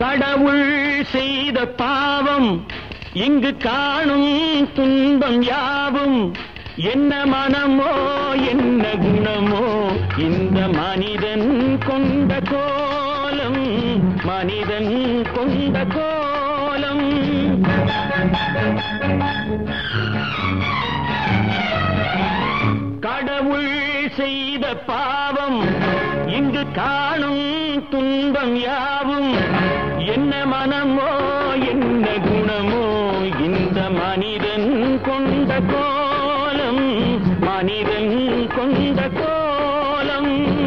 கடவுள் செய்த பாவம் இங்கு காணும் துன்பம் யாவும் என்ன மனமோ என்ன குணமோ இந்த மனிதன் கொண்ட கோலம் மனிதன் கொண்ட கோலம் கடவுள் செய்த பாவம் இங்கு காணும் துன்பம் யாவும் என்ன மனமோ என்ன குணமோ இந்த மனிதன் கொண்ட கோலம் மனிதன் கொண்ட கோலம்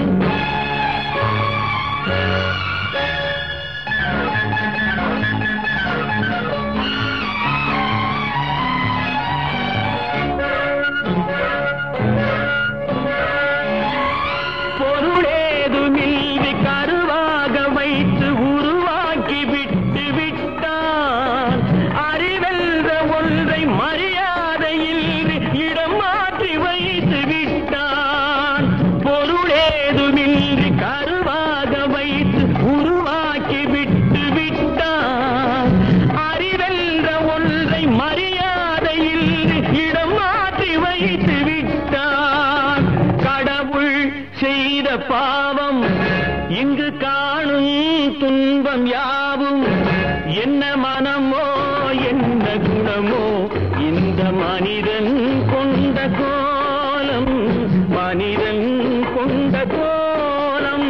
பொருளேதுமில்லை கருவாக வைத்து உருவாக்கி விட்டு விட்டான் அறிவென்ற ஒன்றை மரியாதையில் இடம் மாற்றி வைத்து விட்டான் பொருளேதுமில்லை கருவாக வைத்து உருவாக்கி விட்டு விட்டான் அறிவென்ற ஒன்றை மரியாதையில் இடம் மாற்றி வைத்து விட்டான் கடவுள் செய்த பாவம் இங்கு காணும் துன்பம் யாவும் என்ன மனமோ என்ன குணமோ இந்த மனிதன் கொண்ட கோலம் மனிதன் கொண்ட கோலம்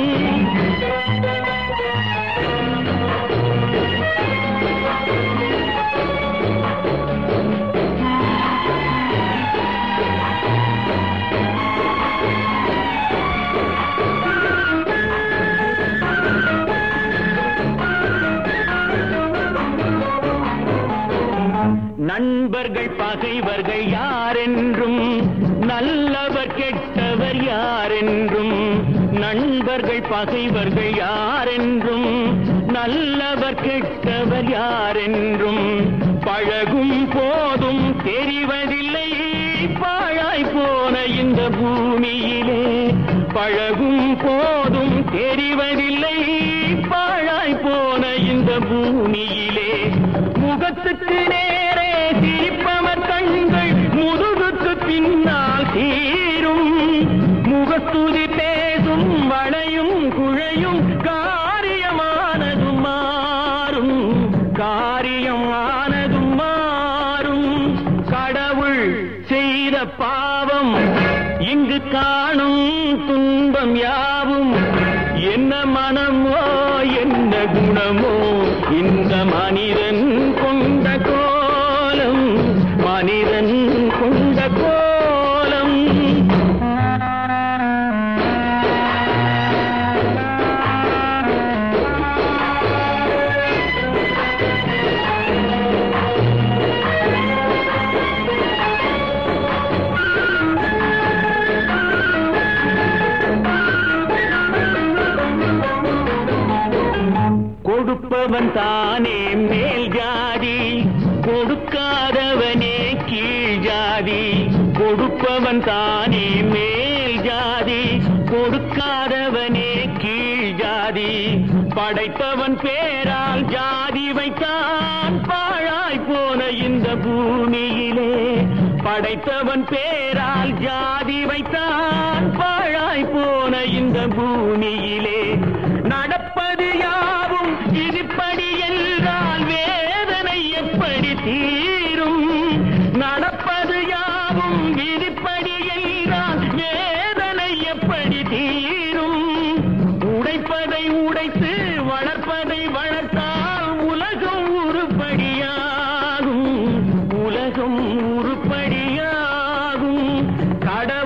நண்பர்கள் பகைவர்கள் யாரென்றும் நல்லவர் கெட்டவர் யாரென்றும் நண்பர்கள் பகைவர்கள் யாரென்றும் நல்லவர் கெட்டவர் யாரென்றும் பழகும் போதும் தெரிவதில்லை பாழாய் போன இந்த பூமியிலே பழகும் போதும் தெரிவதில்லை பாழாய் போன இந்த பூமியிலே முகத்துக்கு நேரே சிரிப்பவர் கண்கள் முதுகுக்கு பின்னால் தீரும் முகத்துதி பேசும் வளையும் குழையும் காரியமானதும் மாறும் காரியமானதும் மாறும் கடவுள் செய்த பாவம் இங்கு காணும் துன்பம் யாவும் என்ன மனமோ என்ன குணமோ இந்த மனிதன் கொண்ட கோலம் மனிதன் கொண்ட கோலம் கொடுப்பவன் தானே மேல் ஜாதி கொடுக்காதவனே கீழ் ஜாதி கொடுப்பவன் தானே மேல் ஜாதி கொடுக்காதவனே கீழ் ஜாதி படைத்தவன் பேரால் ஜாதி வைத்தான் பாழாய் போன இந்த பூமியிலே படைத்தவன் பேரால் ஜாதி வைத்தான் பாழாய் போன இந்த பூமியிலே நடப்பது யாவும் இதுபடி என்றால் வேதனை எப்படி தீரும் நடப்பது யாவும் இதுபடி என்றால் வேதனை எப்படி தீரும் உடைப்பதை உடைத்து வளர்ப்பதை வளர்த்தால் உலகம் உருப்படியாகும் உலகம் உருப்படியாகும் கடவுள்